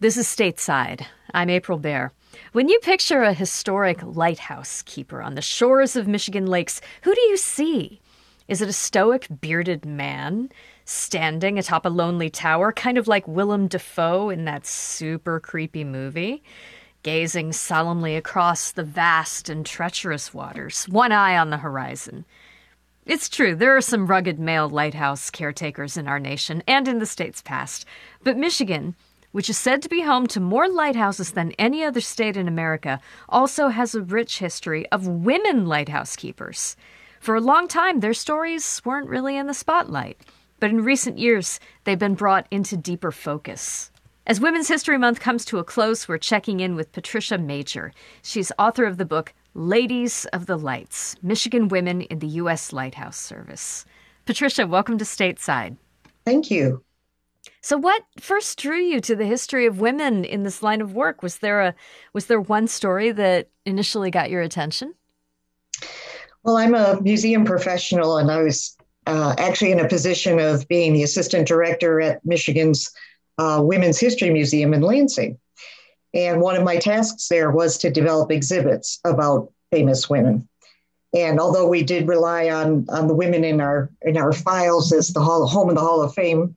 This is Stateside. I'm April Baer. When you picture a historic lighthouse keeper on the shores of Michigan lakes, who do you see? Is it a stoic, bearded man standing atop a lonely tower, kind of like Willem Dafoe in that super creepy movie, gazing solemnly across the vast and treacherous waters, one eye on the horizon? It's true, there are some rugged male lighthouse caretakers in our nation and in the states past, but Michigan, which is said to be home to more lighthouses than any other state in America, also has a rich history of women lighthouse keepers. For a long time, their stories weren't really in the spotlight, but in recent years, they've been brought into deeper focus. As Women's History Month comes to a close, we're checking in with Patricia Major. She's author of the book Ladies of the Lights, Michigan Women in the U.S. Lighthouse Service. Patricia, welcome to Stateside. Thank you. So what first drew you to the history of women in this line of work? Was there one story that initially got your attention? Well, I'm a museum professional, and I was actually in a position of being the assistant director at Michigan's Women's History Museum in Lansing. And one of my tasks there was to develop exhibits about famous women. And although we did rely on the women in our files as the home of the Hall of Fame,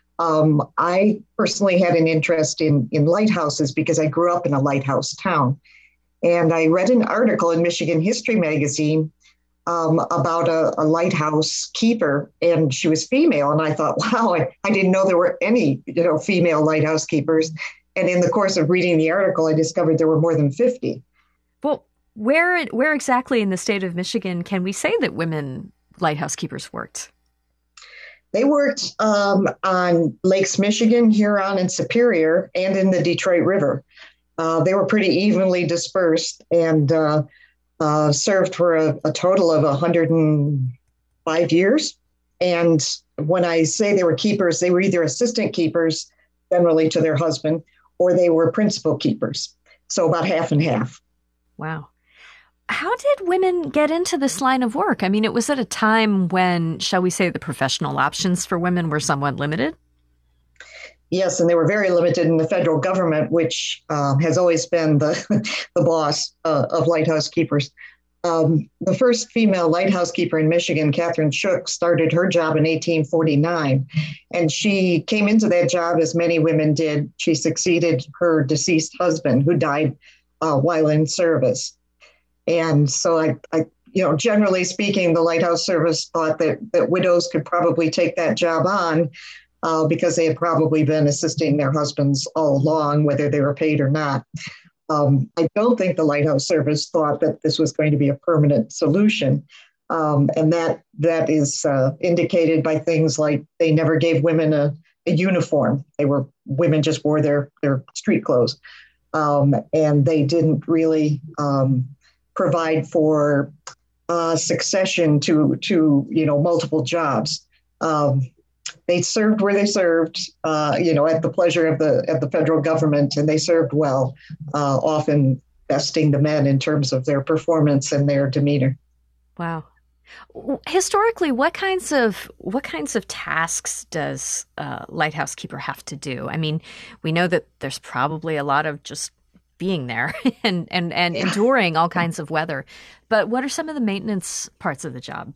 I personally had an interest in lighthouses because I grew up in a lighthouse town. And I read an article in Michigan History Magazine about a lighthouse keeper, and she was female. And I thought, wow, I didn't know there were any female lighthouse keepers. And in the course of reading the article, I discovered there were more than 50. Well, where exactly in the state of Michigan can we say that women lighthouse keepers worked? They worked on Lakes Michigan, Huron, and Superior, and in the Detroit River. They were pretty evenly dispersed and served for a total of 105 years. And when I say they were keepers, they were either assistant keepers, generally to their husband, or they were principal keepers. So about half and half. Wow. How did women get into this line of work? I mean, it was at a time when, shall we say, the professional options for women were somewhat limited? Yes, and they were very limited in the federal government, which has always been the boss of lighthouse keepers. The first female lighthouse keeper in Michigan, Catherine Shook, started her job in 1849, and she came into that job as many women did. She succeeded her deceased husband, who died while in service. And so I generally speaking, the lighthouse service thought that widows could probably take that job on because they had probably been assisting their husbands all along, whether they were paid or not. I don't think the lighthouse service thought that this was going to be a permanent solution. And that is indicated by things like they never gave women a uniform. Women just wore their street clothes. And they didn't really provide for succession to multiple jobs. They served where they served, at the pleasure of the federal government, and they served well, often besting the men in terms of their performance and their demeanor. Wow. Historically, what kinds of tasks does a lighthouse keeper have to do? I mean, we know that there's probably a lot of just being there and enduring all kinds of weather. But what are some of the maintenance parts of the job?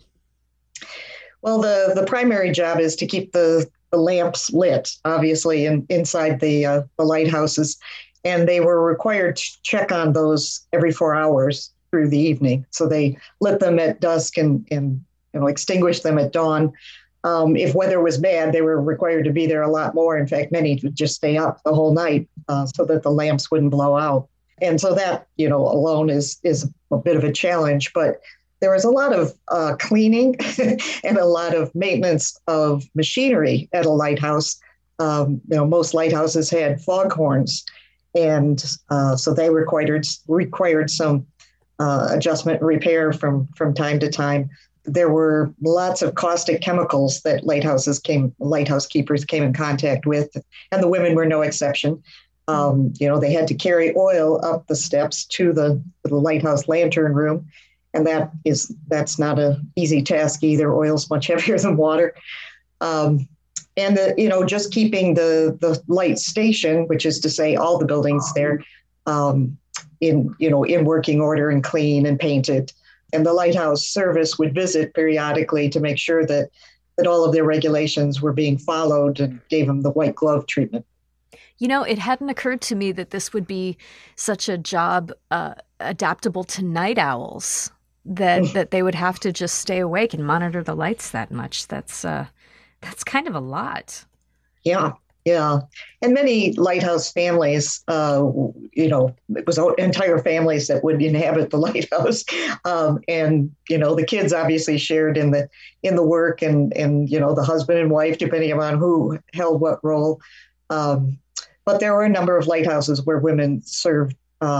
Well, the primary job is to keep the lamps lit, obviously, inside the lighthouses. And they were required to check on those every 4 hours through the evening. So they lit them at dusk and extinguished them at dawn. If weather was bad, they were required to be there a lot more. In fact, many would just stay up the whole night so that the lamps wouldn't blow out. And so that, alone is a bit of a challenge. But there was a lot of cleaning and a lot of maintenance of machinery at a lighthouse. Most lighthouses had foghorns, and so they required some adjustment and repair from time to time. There were lots of caustic chemicals that lighthouse keepers came in contact with, and the women were no exception. They had to carry oil up the steps to the lighthouse lantern room. And that's not an easy task either. Oil's much heavier than water. And just keeping the light station, which is to say all the buildings there, in working order and clean and painted. And the lighthouse service would visit periodically to make sure that all of their regulations were being followed and gave them the white glove treatment. It hadn't occurred to me that this would be such a job adaptable to night owls, that they would have to just stay awake and monitor the lights that much. That's kind of a lot. Yeah. Yeah. And many lighthouse families, it was entire families that would inhabit the lighthouse. And the kids obviously shared in the work and the husband and wife, depending on who held what role. But there were a number of lighthouses where women served,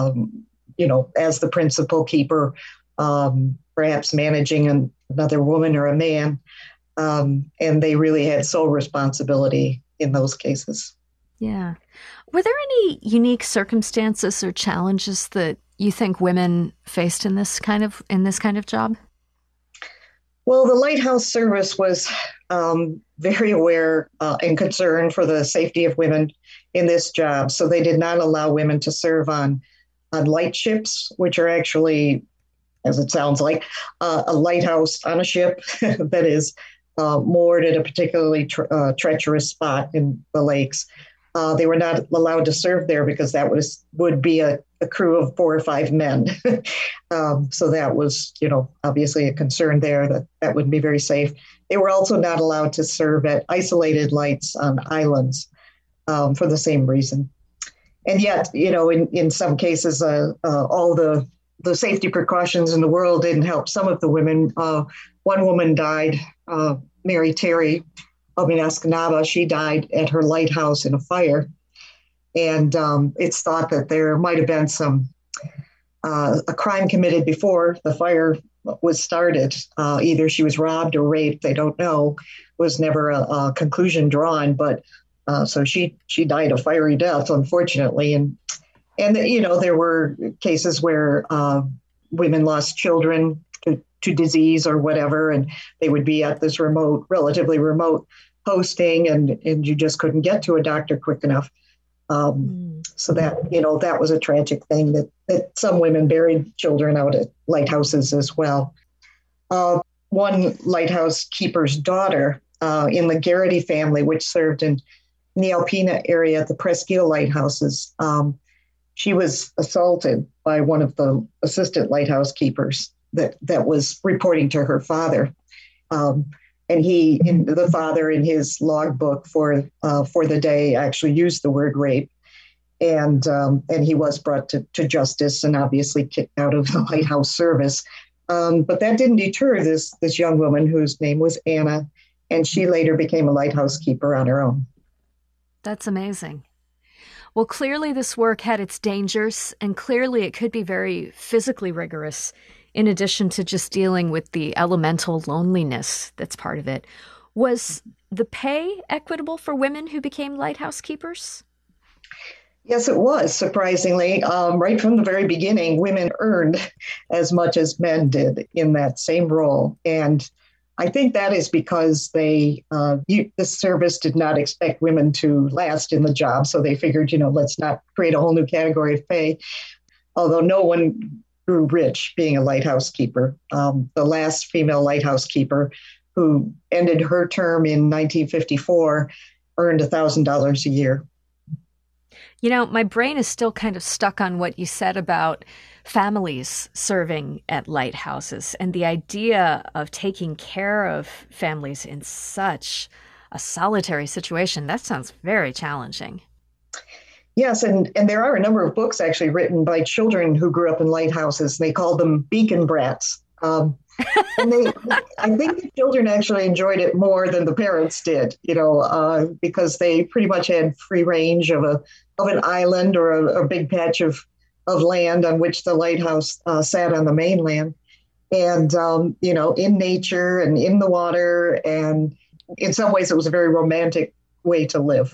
as the principal keeper, perhaps managing another woman or a man. And they really had sole responsibility in those cases. Yeah. Were there any unique circumstances or challenges that you think women faced in this kind of job? Well, the lighthouse service was very aware and concerned for the safety of women in this job. So they did not allow women to serve on light ships, which are actually, as it sounds like, a lighthouse on a ship that is moored at a particularly treacherous spot in the lakes. They were not allowed to serve there because that would be a crew of 4 or 5 men. So that was, obviously a concern there that wouldn't be very safe. They were also not allowed to serve at isolated lights on islands for the same reason. And yet, in some cases, all the safety precautions in the world didn't help some of the women. One woman died, Mary Terry of Escanaba. She died at her lighthouse in a fire. And it's thought that there might have been a crime committed before the fire was started. Either she was robbed or raped, they don't know. Was never a conclusion drawn, but so she died a fiery death, unfortunately. And there were cases where women lost children to disease or whatever, and they would be at this relatively remote posting, and you just couldn't get to a doctor quick enough. So that was a tragic thing that some women buried children out at lighthouses as well. One lighthouse keeper's daughter in the Garrity family, which served in the Alpena area at the Presqu'île lighthouses, she was assaulted by one of the assistant lighthouse keepers that was reporting to her father. And the father in his logbook for the day actually used the word rape. And he was brought to justice and obviously kicked out of the lighthouse service. But that didn't deter this young woman whose name was Anna, and she later became a lighthouse keeper on her own. That's amazing. Well, clearly this work had its dangers, and clearly it could be very physically rigorous, in addition to just dealing with the elemental loneliness that's part of it. Was the pay equitable for women who became lighthouse keepers? Yes, it was, surprisingly. Right from the very beginning, women earned as much as men did in that same role. And I think that is because the service did not expect women to last in the job. So they figured, let's not create a whole new category of pay. Although no one grew rich being a lighthouse keeper. The last female lighthouse keeper, who ended her term in 1954, earned $1,000 a year. My brain is still kind of stuck on what you said about families serving at lighthouses and the idea of taking care of families in such a solitary situation. That sounds very challenging. Yes, and there are a number of books actually written by children who grew up in lighthouses. They called them beacon brats. And I think the children actually enjoyed it more than the parents did, because they pretty much had free range of an island or a big patch of land on which the lighthouse sat on the mainland. And, in nature and in the water. And in some ways, it was a very romantic way to live.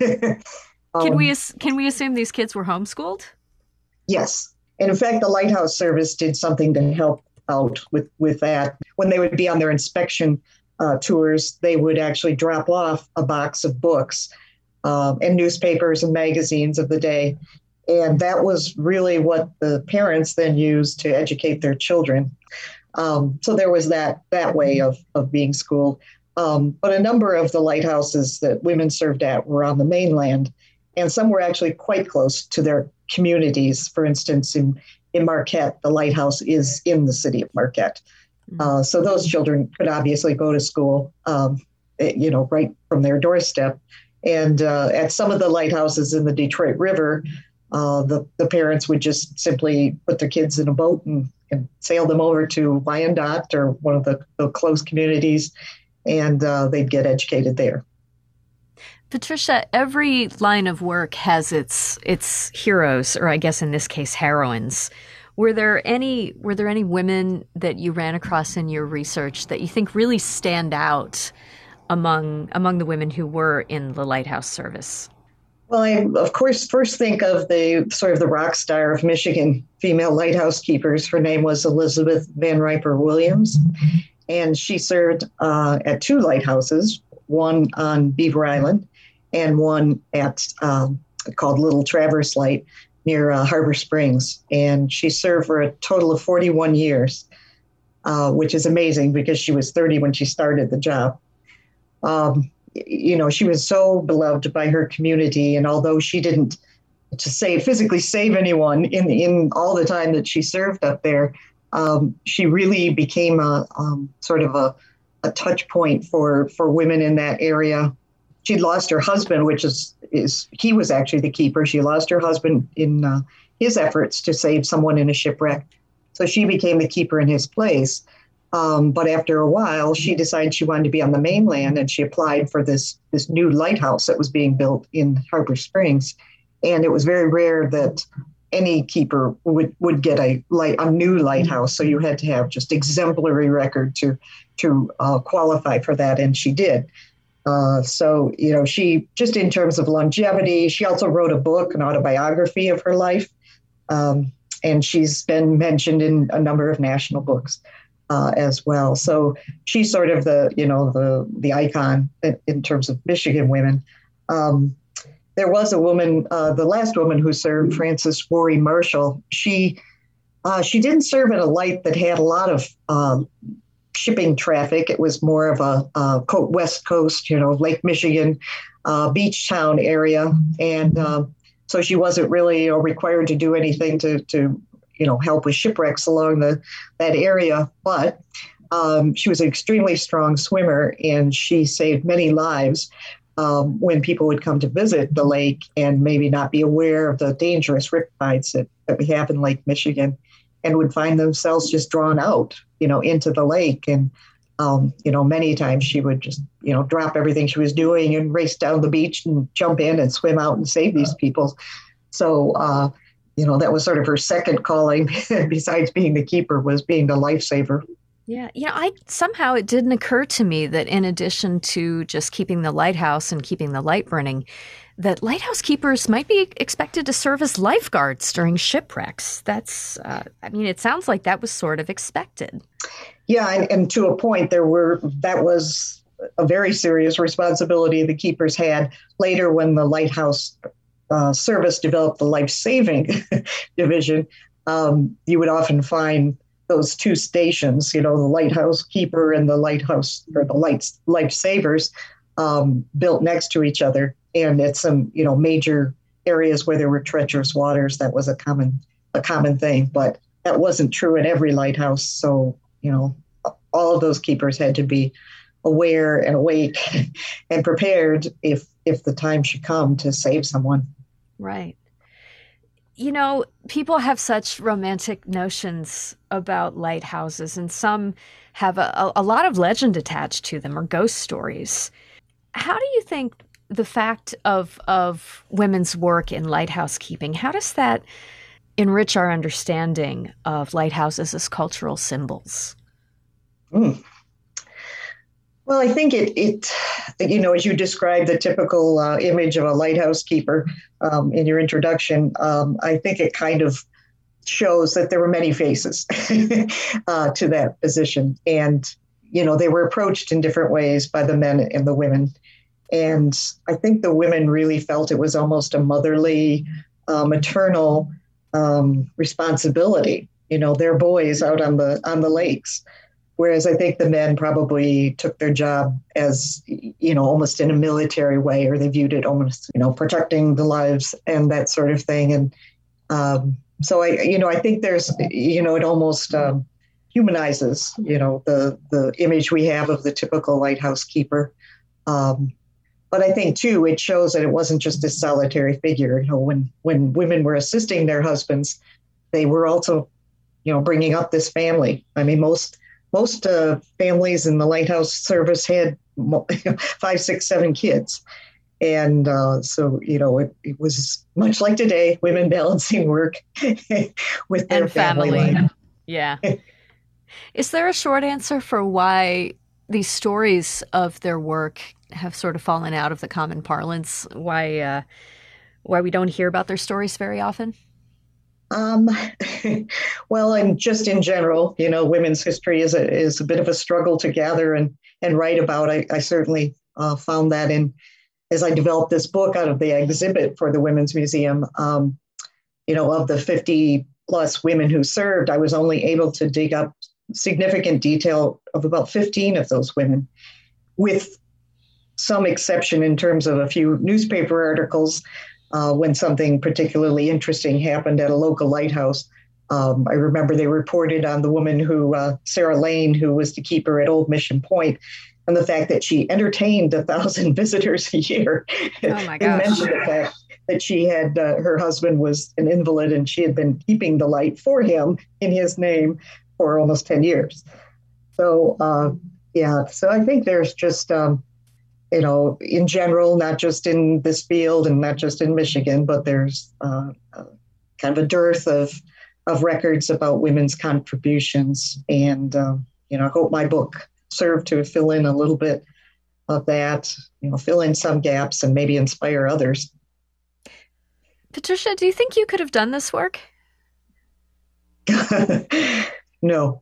Can we assume these kids were homeschooled? Yes. And in fact, the lighthouse service did something to help out with that. When they would be on their inspection tours, they would actually drop off a box of books and newspapers and magazines of the day. And that was really what the parents then used to educate their children. So there was that way of being schooled. But a number of the lighthouses that women served at were on the mainland, and some were actually quite close to their communities. For instance, in Marquette, the lighthouse is in the city of Marquette. So those children could obviously go to school, right from their doorstep. And at some of the lighthouses in the Detroit River, the parents would just simply put their kids in a boat and sail them over to Wyandotte or one of the close communities, and they'd get educated there. Patricia, every line of work has its heroes, or I guess in this case, heroines. Were there any women that you ran across in your research that you think really stand out among the women who were in the lighthouse service? Well, I, of course, first think of the sort of the rock star of Michigan female lighthouse keepers. Her name was Elizabeth Van Riper Williams, and she served at two lighthouses, one on Beaver Island and one at called Little Traverse Light near Harbor Springs. And she served for a total of 41 years, which is amazing because she was 30 when she started the job. She was so beloved by her community, and although she didn't physically save anyone in all the time that she served up there, she really became a sort of a touch point for women in that area. She'd lost her husband, which is he was actually the keeper. She lost her husband in his efforts to save someone in a shipwreck, so she became the keeper in his place. But after a while, she decided she wanted to be on the mainland, and she applied for this new lighthouse that was being built in Harbor Springs. And it was very rare that any keeper would get a new lighthouse. So you had to have just exemplary record to qualify for that, and she did. She, just in terms of longevity, she also wrote a book, an autobiography of her life, and she's been mentioned in a number of national books. As well. So she's sort of the icon in terms of Michigan women. There was a woman, the last woman who served, Frances Worry Marshall. She didn't serve at a light that had a lot of shipping traffic. It was more of a West Coast, Lake Michigan, beach town area. And so she wasn't really required to do anything to help with shipwrecks along that area. But she was an extremely strong swimmer, and she saved many lives when people would come to visit the lake and maybe not be aware of the dangerous riptides that we have in Lake Michigan, and would find themselves just drawn out, into the lake. And, many times she would just, drop everything she was doing and race down the beach and jump in and swim out and save these people. So, that was sort of her second calling, besides being the keeper, was being the lifesaver. Yeah. Somehow it didn't occur to me that in addition to just keeping the lighthouse and keeping the light burning, that lighthouse keepers might be expected to serve as lifeguards during shipwrecks. That's, it sounds like that was sort of expected. Yeah. And to a point, that was a very serious responsibility the keepers had. Later, when the lighthouse service developed the life-saving division, you would often find those two stations, the lighthouse keeper and the lighthouse or the lifesavers built next to each other. And at some, major areas where there were treacherous waters, that was a common thing. But that wasn't true in every lighthouse. So, all of those keepers had to be aware and awake and prepared if the time should come to save someone. Right. People have such romantic notions about lighthouses, and some have a lot of legend attached to them, or ghost stories. How do you think the fact of women's work in lighthouse keeping, how does that enrich our understanding of lighthouses as cultural symbols? Well, I think it as you described the typical image of a lighthouse keeper in your introduction, I think it kind of shows that there were many faces to that position. And, they were approached in different ways by the men and the women. And I think the women really felt it was almost a motherly, maternal responsibility. Their boys out on the lakes. Whereas I think the men probably took their job as, almost in a military way, or they viewed it almost, protecting the lives and that sort of thing. And so I think there's, it almost humanizes, the image we have of the typical lighthouse keeper. But I think too, it shows that it wasn't just a solitary figure. When women were assisting their husbands, they were also, bringing up this family. I mean, most families in the lighthouse service had 5, 6, 7 kids. And so, it was much like today, women balancing work with their And family family. life. Yeah. Is there a short answer for why these stories of their work have sort of fallen out of the common parlance? Why we don't hear about their stories very often? Um, well, and just in general, women's history is a bit of a struggle to gather and write about. I certainly found that as I developed this book out of the exhibit for the Women's Museum. Of the 50 plus women who served, I was only able to dig up significant detail of about 15 of those women, with some exception in terms of a few newspaper articles when something particularly interesting happened at a local lighthouse. I remember they reported on the woman Sarah Lane, who was the keeper at Old Mission Point, and the fact that she entertained 1,000 visitors a year. Oh my And gosh. mentioned the fact that she had, her husband was an invalid and she had been keeping the light for him in his name for almost 10 years. So, so I think there's just, in general, not just in this field and not just in Michigan, but there's kind of a dearth of records about women's contributions. And, I hope my book served to fill in a little bit of that, fill in some gaps and maybe inspire others. Patricia, do you think you could have done this work? No.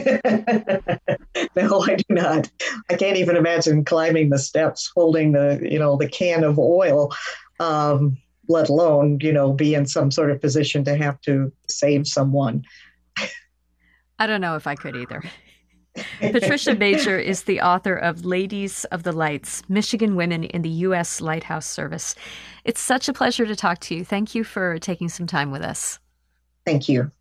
No, I do not. I can't even imagine climbing the steps holding the can of oil, let alone, be in some sort of position to have to save someone. I don't know if I could either. Patricia Major is the author of Ladies of the Lights, Michigan Women in the U.S. Lighthouse Service. It's such a pleasure to talk to you. Thank you for taking some time with us. Thank you.